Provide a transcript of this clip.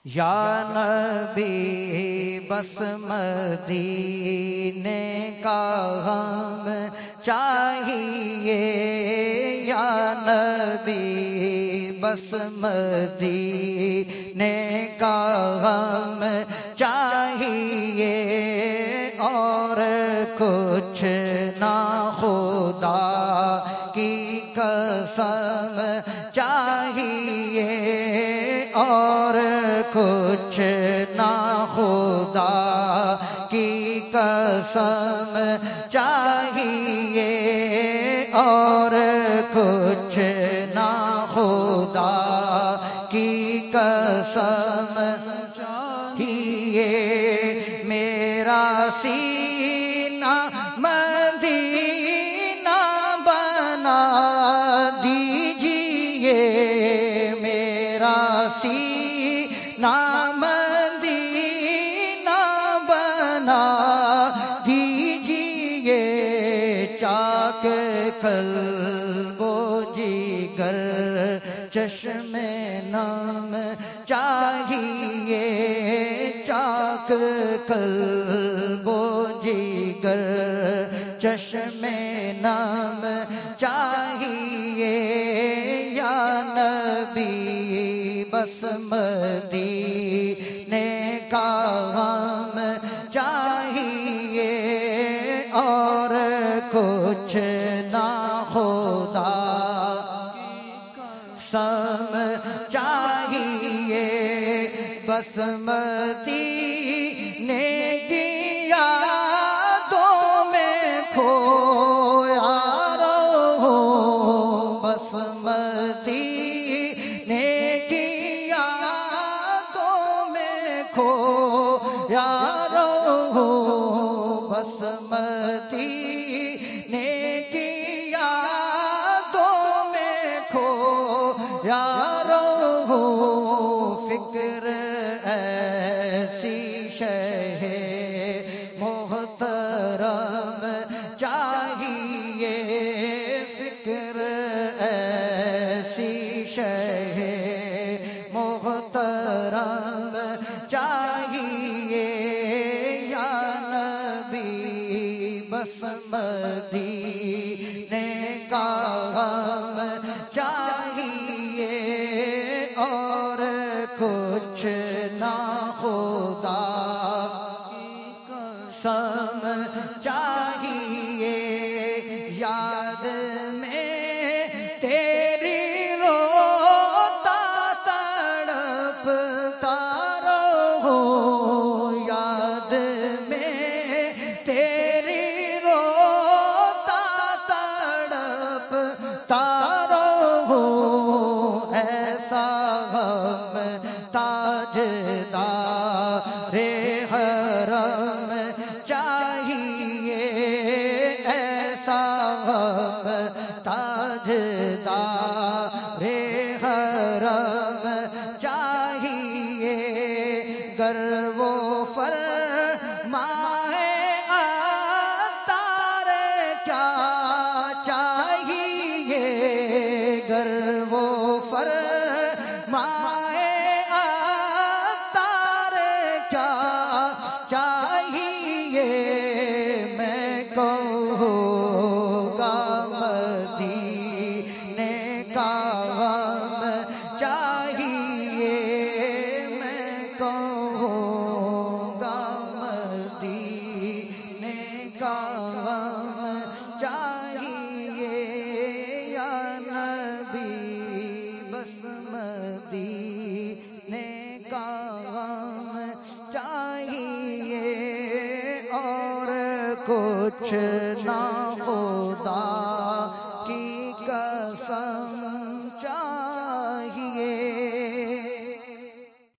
یا نبی بس مدینے کا غم چاہیے، یا نبی بس مدینے کا غم چاہیے، اور کچھ نہ خدا کی قسم چاہیے، اور کچھ نہ خدا کی قسم چاہیے، اور کچھ نہ خدا کی قسم چاہیے، میرا سینہ مدینہ بنا دیجیے، میرا سینہ مدینہ بنا دیجیے، چاک قلب و جگر چشم نم چاہیے، چاک قلب و جگر چشم نم چاہیے، یا نبی بس مدینے کا غم چاہیے، اور کچھ نہ خدا سم چاہیے، بس مدینے کی یادوں میں کھویا رہو، بس مدینے کی یادوں میں کھویا رہو، بس مدینے کی یادوں میں کھویا رہو، فکر ایسی شہ محترم چاہیے، فکر ایسی شہ محترم چاہیے، یا نبی بس مدینے کا غم چاہیے، اور کچھ نہ خدا قسم چاہیے، یاد میں تیری روتا تڑپتا رہو، یاد میں تیری روتا تڑپتا رہو، ایسا غم تاجدار حرم چاہیے، ایسا غم تاجدار حرم چاہیے، گر وہ فرمائے عطار کیا چاہیے، گر وہ فرمائے عطار کیا چاہیے، میں کہوں گا مدینے کا غم چاہیے، میں کہوں گا مدینے کا غم چاہیے، یا نبی بس مدینے کا غم چاہیے، اور کچھ نہ خدا